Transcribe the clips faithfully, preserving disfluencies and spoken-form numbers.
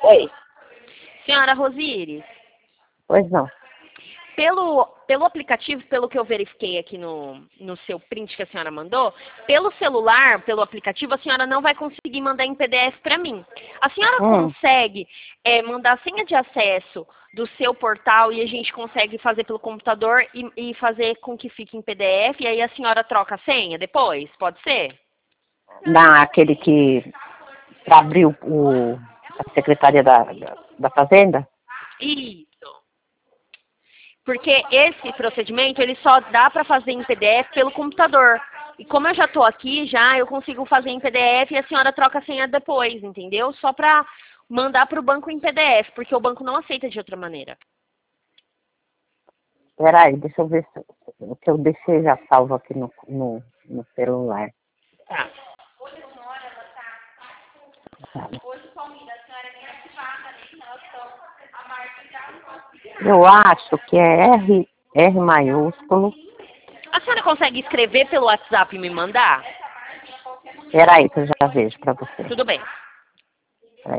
Oi, Senhora Rosíris, pois não. pelo, pelo aplicativo, pelo que eu verifiquei aqui no, no seu print que a senhora mandou, pelo celular, pelo aplicativo, a senhora não vai conseguir mandar em P D F para mim. A senhora Hum. consegue é, mandar a senha de acesso do seu portal e a gente consegue fazer pelo computador e, e fazer com que fique em P D F e aí a senhora troca a senha depois? Pode ser? Naquele que para abrir o, o- a Secretaria da, da, da Fazenda? Isso. Porque esse procedimento, ele só dá para fazer em P D F pelo computador. E como eu já estou aqui, já eu consigo fazer em P D F e a senhora troca a senha depois, entendeu? Só para mandar para o banco em P D F, porque o banco não aceita de outra maneira. Peraí, deixa eu ver se o que eu deixei já salvo aqui no, no, no celular. Tá. Eu acho que é R, R maiúsculo. A senhora consegue escrever pelo WhatsApp e me mandar? Peraí, que eu já vejo para você. Tudo bem. Peraí.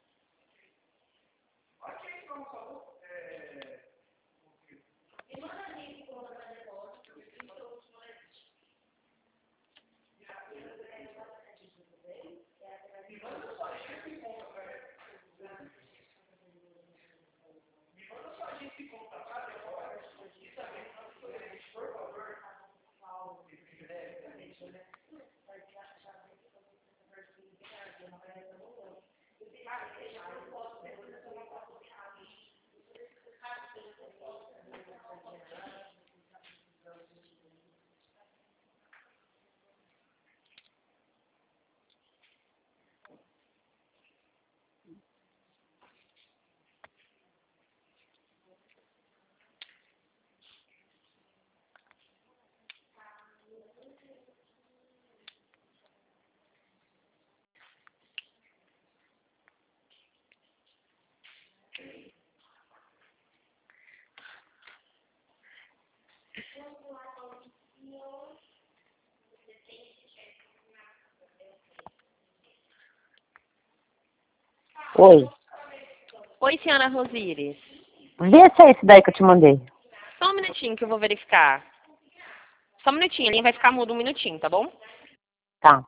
Oi. Oi, senhora Rosíris. Vê se é esse daí que eu te mandei. Só um minutinho que eu vou verificar. Só um minutinho, a linha vai ficar mudo um minutinho, tá bom? Tá.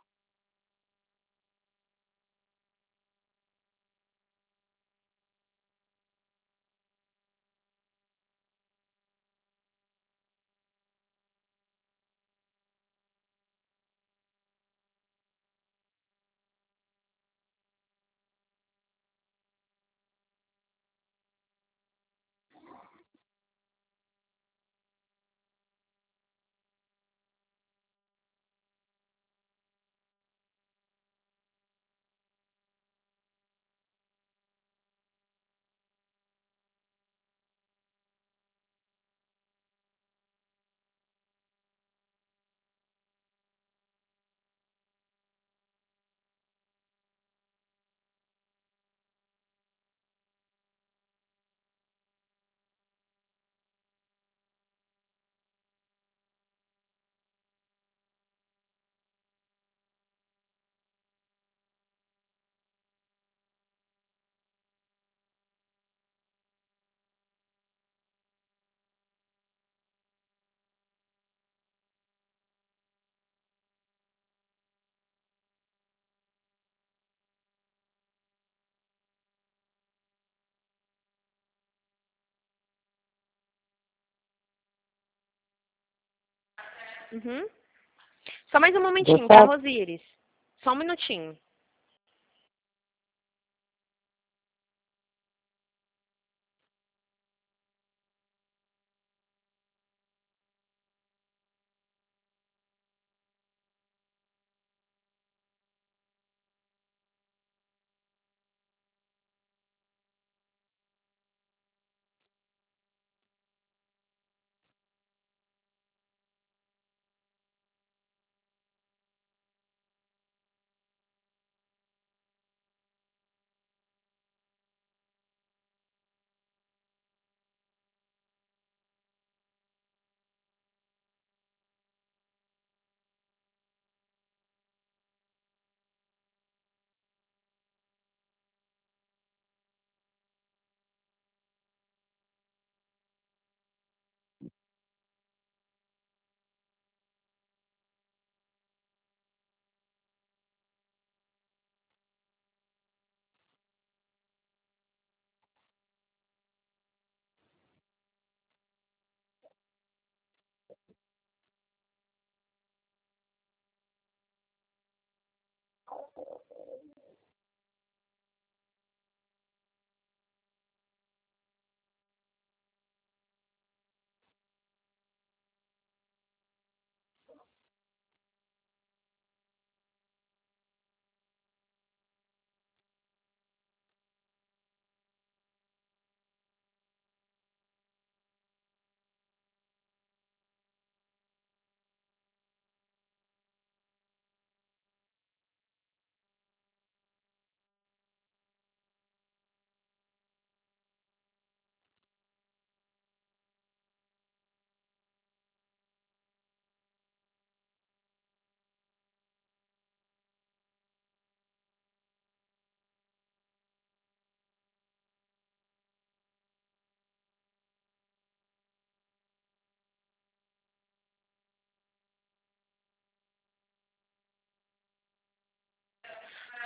Uhum. Só mais um Deu momentinho, tá, certo? Rosíris? Só um minutinho.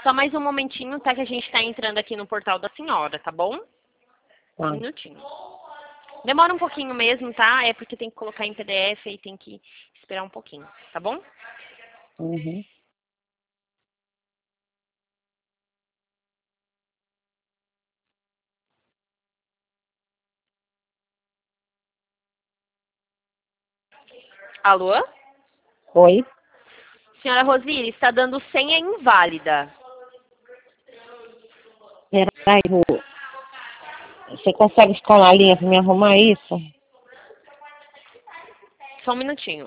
Só mais um momentinho, tá? Que a gente tá entrando aqui no portal da senhora, tá bom? Tá. Um minutinho. Demora um pouquinho mesmo, tá? É porque tem que colocar em P D F e tem que esperar um pouquinho, tá bom? Uhum. Alô? Oi? Senhora Rosília, está dando senha inválida. Peraí, Ru. Você consegue escolar a linha pra me arrumar isso? Só um minutinho.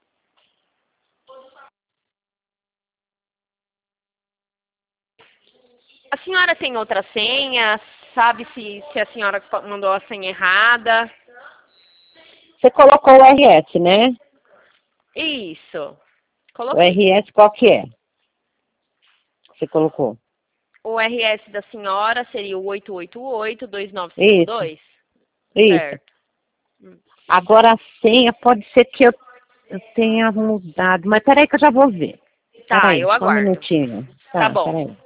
A senhora tem outra senha? Sabe se, se a senhora mandou a senha errada? Você colocou o R S, né? Isso. O Coloquei. R S qual que é? Você colocou? O R S da senhora seria o oito oito oito, dois nove cinco Isso, dois? isso. Certo. Hum. Agora a senha pode ser que eu, eu tenha mudado. Mas peraí que eu já vou ver. Tá, Peraí, eu só um aguardo. minutinho. Tá Tá, bom. peraí.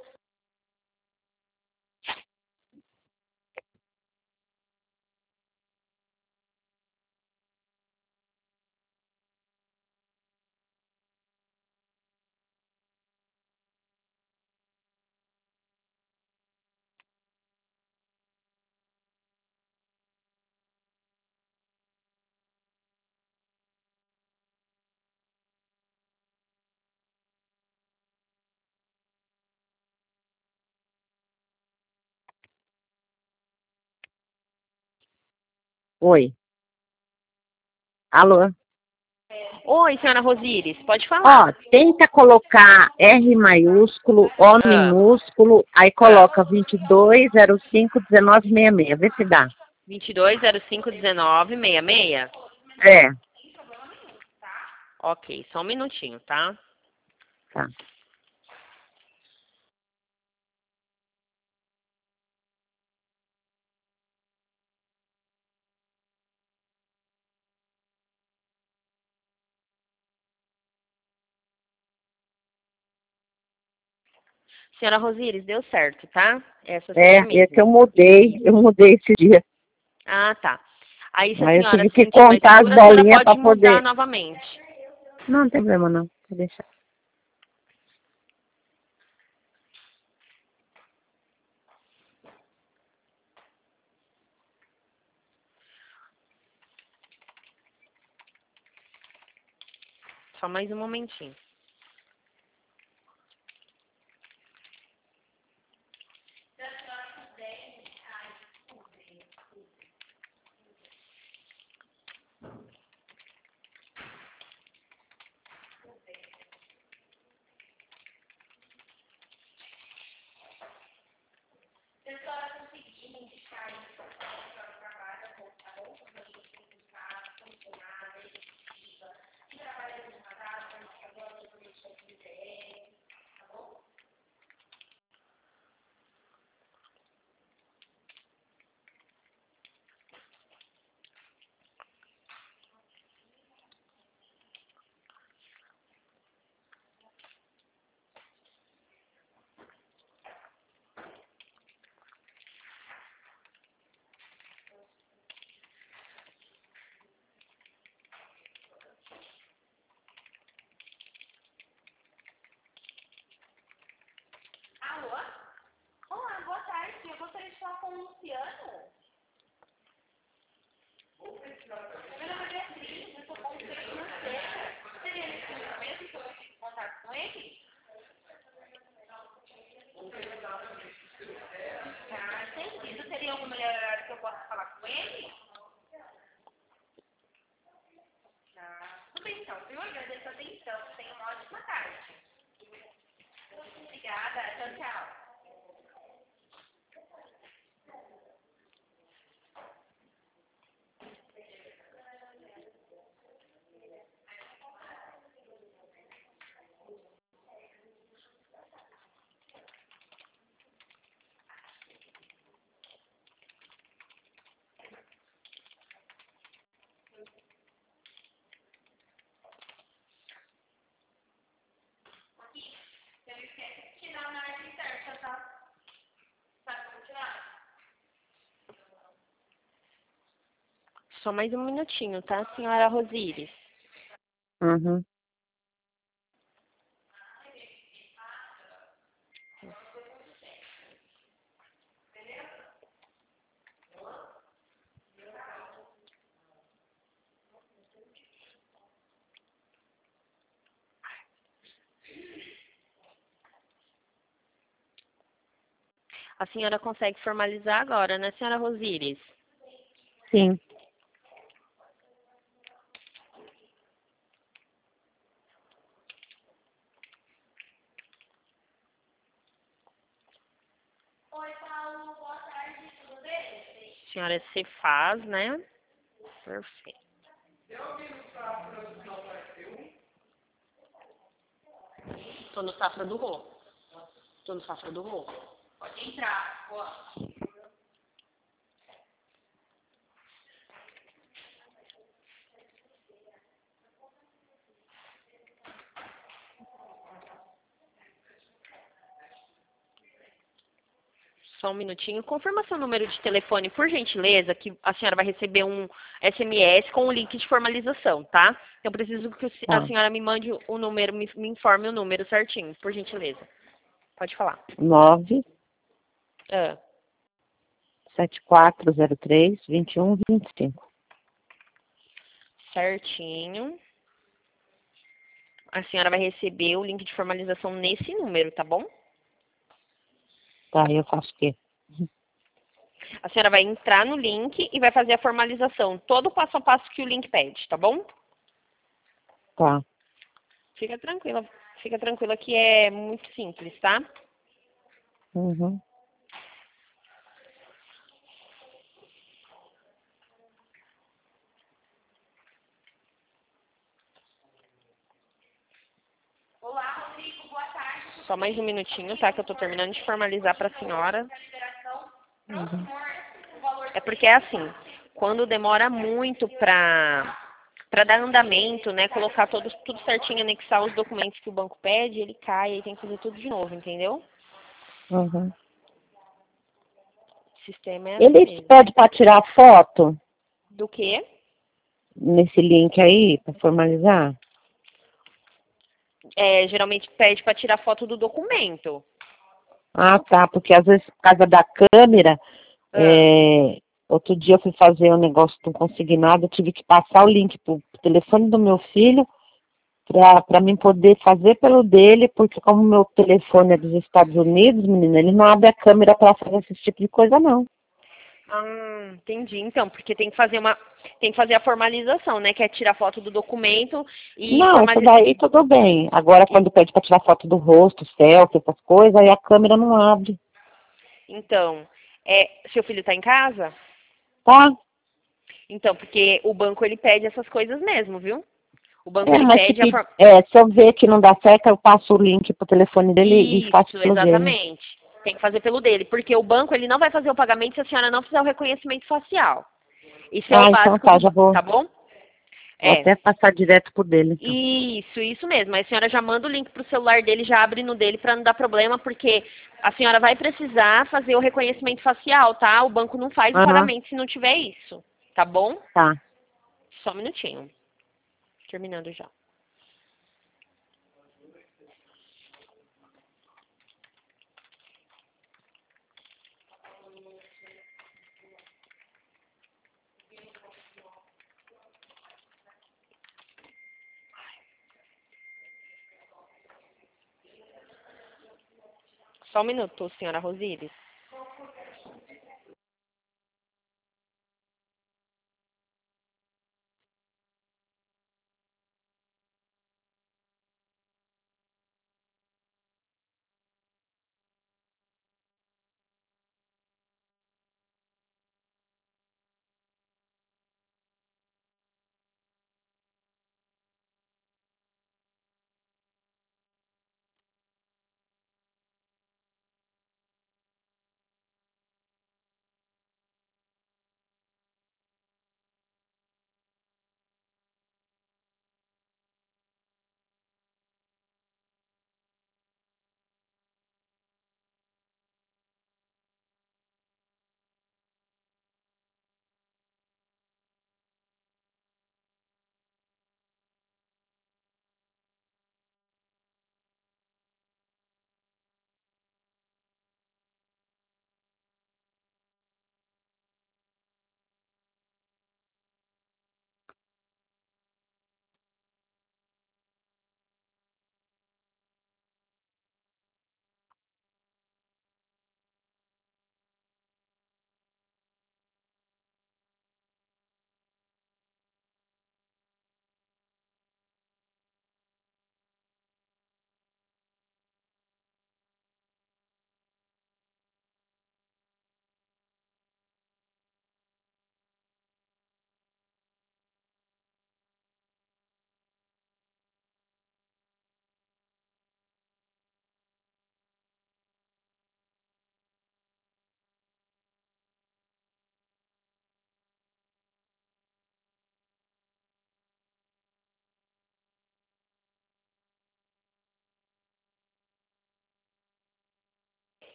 Oi. Alô? Oi, senhora Rosíris, pode Ó, falar. tenta colocar R maiúsculo, O Ah, minúsculo, aí ah. coloca vinte e dois zero cinco dezenove sessenta e seis. Vê se dá. vinte e dois zero cinco dezenove sessenta e seis? É. Ok, só um minutinho, tá? Tá. Senhora Rosíris, deu certo, tá? Essa É, senha é que mesmo. eu mudei, eu mudei esse dia. Ah, tá. Aí, se a Aí eu senhora tive se que sentir mais contar as segura, a senhora bolinhas para pode mudar poder. novamente. Não, não tem problema não. Vou deixar. Só mais um momentinho. Alô? Olá, boa tarde. Eu gostaria de falar com o Luciano. Meu nome é Beatriz, eu sou consultora financeira. Seria nesse momento que eu tive contato com ele? Tá, entendido. Teria algum melhor horário que eu possa falar com ele? Tá. Tudo bem, então. Eu agradeço a atenção. Tenha uma ótima tarde. Obrigada. Tchau, tchau. Só mais um minutinho, tá, senhora Rosíris? Uhum. A senhora consegue formalizar agora, né, senhora Rosíris? Sim. A senhora se faz, né? Perfeito. Tô no Safra do Rô. Tô no Safra do Rô. Pode entrar. Boa. Só um minutinho. Confirma seu número de telefone, por gentileza, que a senhora vai receber um S M S com o link de formalização, tá? Eu preciso que a Tá. senhora me mande o número, me, me informe o número certinho, por gentileza. Pode falar. Nove Ah, sete quatro zero três vinte e um vinte e cinco. certinho. A senhora vai receber o link de formalização nesse número, tá bom? Tá, eu faço o quê? A senhora vai entrar no link e vai fazer a formalização, todo o passo a passo que o link pede, tá bom? Tá. Fica tranquila, fica tranquila que é muito simples, tá? Uhum. Só mais um minutinho, tá? Que eu tô terminando de formalizar pra senhora. Uhum. É porque é assim, quando demora muito pra, pra dar andamento, né? Colocar todos, tudo certinho, anexar os documentos que o banco pede, ele cai e tem que fazer tudo de novo, entendeu? Uhum. O sistema é assim Ele mesmo. pede para tirar foto Do quê? nesse link aí, para formalizar? É, geralmente pede pra tirar foto do documento. Ah, tá, porque às vezes por causa da câmera, Ah, é, outro dia eu fui fazer um negócio do consignado, eu tive que passar o link pro telefone do meu filho para mim poder fazer pelo dele, porque como meu telefone é dos Estados Unidos, menina, ele não abre a câmera para fazer esse tipo de coisa, não. ah, entendi. Então, porque tem que fazer uma, tem que fazer a formalização, né? Que é tirar foto do documento e Não, isso formalizar. daí tudo bem. Agora, quando pede para tirar foto do rosto, selfie, essas coisas, aí a câmera não abre. Então, é, seu filho está em casa? Tá? Então, porque o banco ele pede essas coisas mesmo, viu? O banco É, ele mas se, pede a pe- for... é, se eu ver que não dá certo, eu passo o link pro telefone dele e faço Isso, pelo dele. exatamente. Tem que fazer pelo dele, porque o banco ele não vai fazer o pagamento se a senhora não fizer o reconhecimento facial. Isso é o Ah, então básico tá, do já banco, vou, tá bom? vou É. até passar direto pro dele, então. Isso, isso mesmo. Aí a senhora já manda o link pro celular dele, já abre no dele para não dar problema, porque a senhora vai precisar fazer o reconhecimento facial, tá? O banco não faz o Aham, pagamento se não tiver isso, tá bom? tá. Só um minutinho. Terminando já. Só um minuto, senhora Rosíris.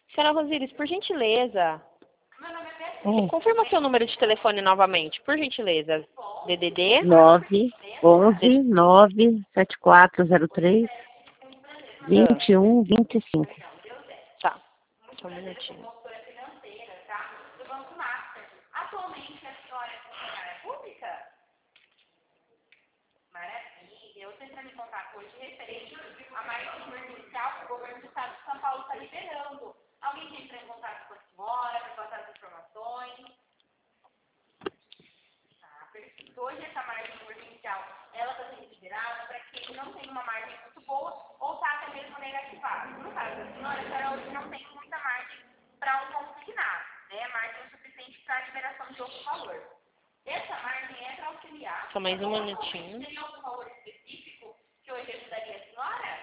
Senhora Rosíris, por gentileza, É. confirma seu número de telefone novamente, por gentileza. D D D nove onze nove sete quatro zero três vinte e um vinte e cinco. Tá, só um minutinho. Atualmente a senhora é funcionária pública? Maravilha. Eu estou entrando em contato hoje referente a mais emergencial que o governo do estado de São Paulo está liberando. Alguém já entrou em contato com a senhora para passar as informações? Tá, perfeito. Hoje essa margem emergencial, ela está sendo liberada para quem não tem uma margem muito boa ou está até mesmo negativada. No caso da senhora, a senhora hoje não tem muita margem para um consignado, né? Margem o suficiente para a liberação de outro valor. Essa margem é para auxiliar. Só mais um minutinho. Teria algum valor específico que hoje ajudaria a senhora?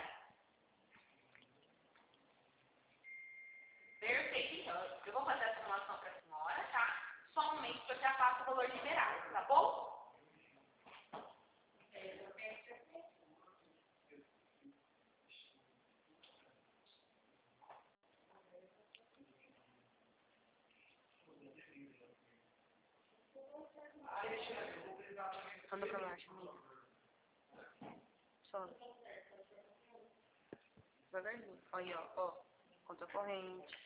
Perfeito, então. Eu vou fazer a simulação para a senhora, tá? Só um momento que eu já faço o valor liberado, tá bom? Anda pra baixo, amiga. Só. Devagarzinho. Aí, ó, ó. Conta corrente.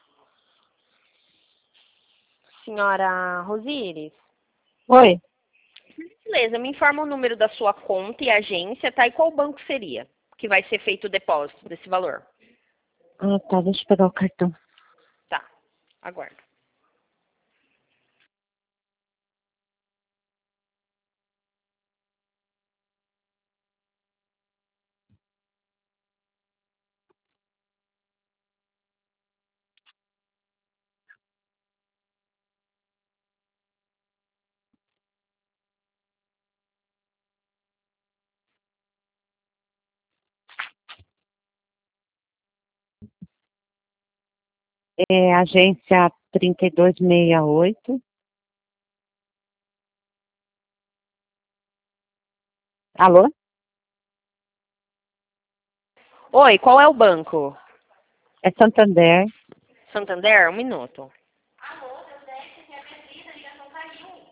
Senhora Rosíris, Oi. beleza, me informa o número da sua conta e agência, tá? E qual banco seria que vai ser feito o depósito desse valor? Ah, tá. Deixa eu pegar o cartão. Tá, aguardo. É agência trinta e dois sessenta e oito. Alô? Oi, qual é o banco? É Santander. Santander? Um minuto. Alô, deu dez, que a Beatriz, a ligação caiu.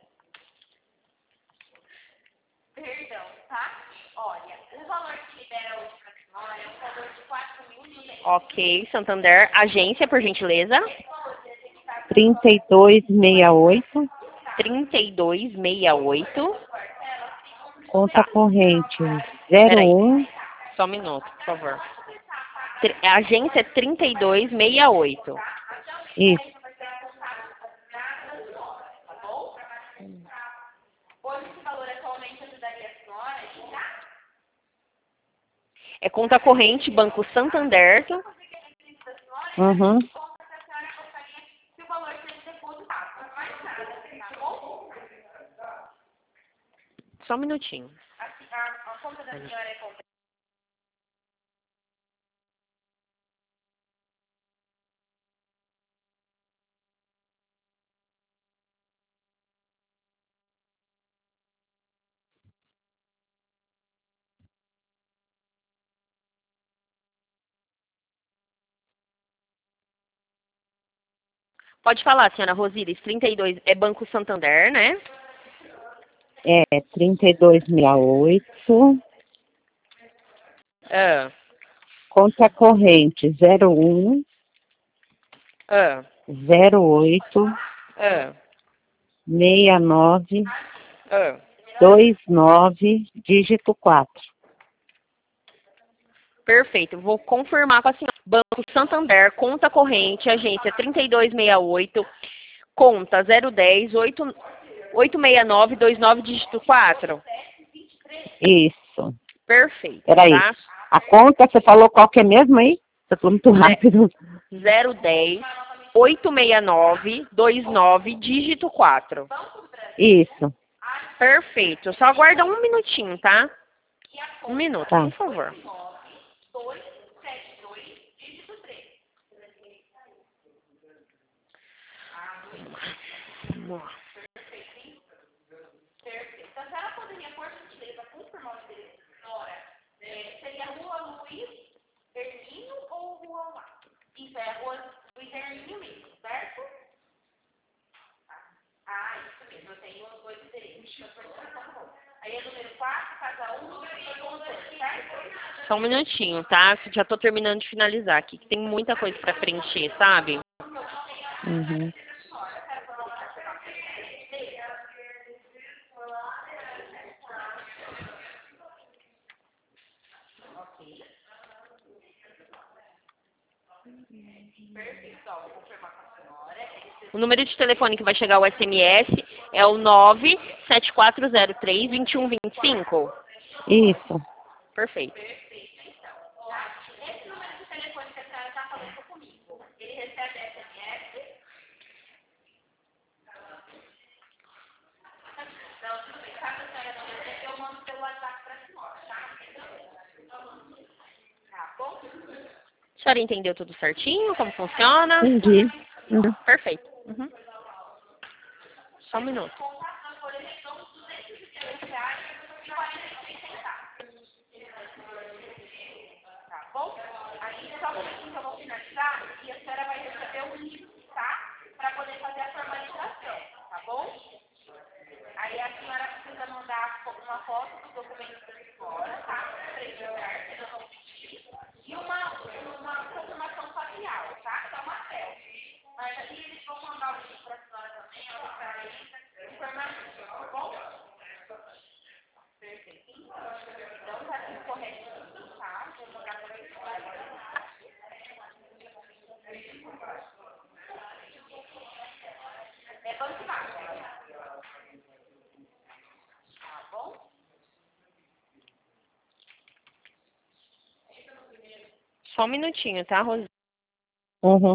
Perdão, tá? Olha, o valor que libera hoje para a senhora é um valor de quatro mil e cem. Ok, Santander. Agência, por gentileza. trinta e dois sessenta e oito. trinta e dois sessenta e oito. Conta corrente Peraí. zero um. Só um minuto, por favor. Tri- Agência trinta e dois sessenta e oito. Isso. Hoje esse valor atualmente ajudaria a senhora, tá? É conta corrente, Banco Santander. Uhum. Conta que a senhora gostaria que o valor seja depositado. Mais nada, tá bom? Só um minutinho. A, a, a conta da senhora é conta. Pode falar, senhora Rosíris. trinta e dois é Banco Santander, né? É trinta e dois sessenta e oito. Ah, Conta corrente zero um ah, zero oito ah, seis nove ah. dois nove dígito quatro. Perfeito. Vou confirmar com a senhora. Banco Santander, conta corrente, agência trinta e dois sessenta e oito, conta zero um zero oito oito seis nove dois nove dígito quatro. Isso. Perfeito, Peraí. tá? A conta, você falou qual que é mesmo aí? Você falou muito rápido. zero um zero oito seis nove dois nove dígito quatro. Isso. Perfeito. Só aguarda um minutinho, tá? Um minuto, Tá. por favor. Vamos lá. Perfeito. A senhora poderia, por gentileza, confirmar o endereço da senhora? É, seria Rua Luiz Hermínio ou Rua Lá? Isso, é a Rua Luiz interninho mesmo, certo? Ah, isso mesmo, eu tenho os dois endereços. Aí é número quatro, casa um, certo? Só um minutinho, tá? Já tô terminando de finalizar aqui, que tem muita coisa pra preencher, sabe? Uhum. Perfeito, ó, vou confirmar com a senhora. O número de telefone que vai chegar o S M S é o nove sete quatro zero três, dois um dois cinco. Isso. Perfeito. Esse número de telefone que a senhora está falando comigo, ele recebe S M S? Não, tudo bem. Caso a senhora não receba, eu mando pelo WhatsApp para a senhora, tá? Tá bom? A senhora entendeu tudo certinho? Como funciona? Entendi. Uhum. Perfeito. Uhum. Só um minuto. Contato por eleição, duzentos e três reais e quarenta e seis centavos. Tá bom? Aí, só um pouquinho que eu vou finalizar e a senhora vai receber um link, tá? Para poder fazer a formalização, tá bom? Aí a senhora precisa mandar uma foto do documento da senhora, tá? Três lugares, eu vou pedir. E uma, uma confirmação facial, tá? Que é uma selfie. Mas aí eles vão mandar o link para a senhora também, ó, para ele, informativo, tá bom? Perfeito. Então tá tudo corretinho, tá? Vou mandar para a senhora. É banco mágico, tá bom? Só um minutinho, tá, Rosana? Uhum.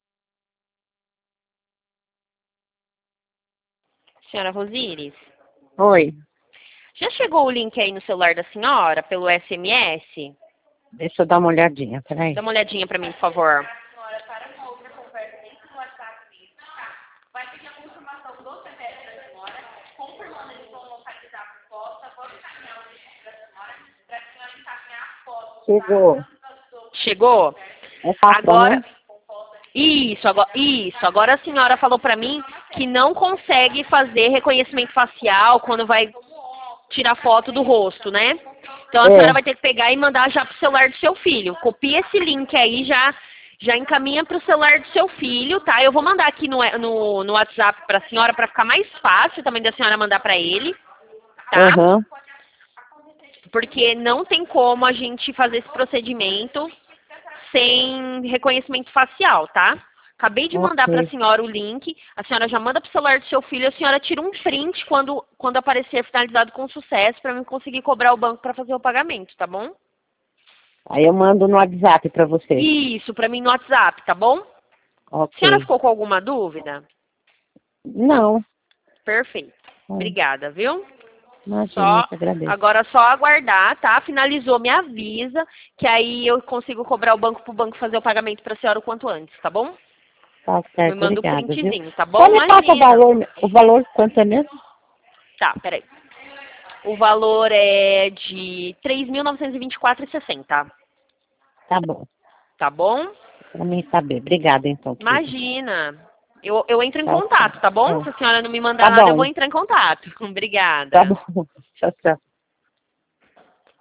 Senhora Rosíris? Oi, Já chegou o link aí no celular da senhora, pelo S M S? deixa eu dar uma olhadinha, peraí. Dá uma olhadinha pra mim, por favor. A senhora para uma outra conversa dentro do WhatsApp mesmo, tá? Vai pedir a confirmação do C P F da senhora, confirmando eles vão localizar a foto, vou encaminhar o link para a senhora, para a senhora encaminhar a foto. Chegou. Chegou? É fácil, Agora, né? isso, agora, isso. Agora a senhora falou pra mim que não consegue fazer reconhecimento facial quando vai tirar foto do rosto, né? Então a É. senhora vai ter que pegar e mandar já pro celular do seu filho. Copia esse link aí, já, já encaminha pro celular do seu filho, tá? Eu vou mandar aqui no, no, no WhatsApp pra senhora pra ficar mais fácil também da senhora mandar pra ele, tá? Aham. Porque não tem como a gente fazer esse procedimento sem reconhecimento facial, tá? Acabei de mandar Ok. para a senhora o link, a senhora já manda para o celular do seu filho, a senhora tira um print quando, quando aparecer finalizado com sucesso para mim conseguir cobrar o banco para fazer o pagamento, tá bom? Aí eu mando no WhatsApp pra você. Isso, para mim no WhatsApp, tá bom? A Ok. senhora ficou com alguma dúvida? Não. Perfeito. Hum. Obrigada, viu? Imagina, Só, eu que agradeço. agora é só aguardar, tá? Finalizou, me avisa, que aí eu consigo cobrar o banco pro banco fazer o pagamento pra senhora o quanto antes, tá bom? Tá Me certo, manda o obrigada, viu? printzinho, tá bom? Só me passa o Imagina. valor, o valor quanto é mesmo? Tá, peraí. O valor é de três mil novecentos e vinte e quatro reais e sessenta centavos, Tá bom. tá bom? Pra mim saber. Obrigada, então. querida. Imagina. Eu, eu entro em Tá, contato, tá bom? tá. Se a senhora não me mandar Tá nada, eu bom. vou entrar em contato. Obrigada. Tá bom. Tchau, tchau.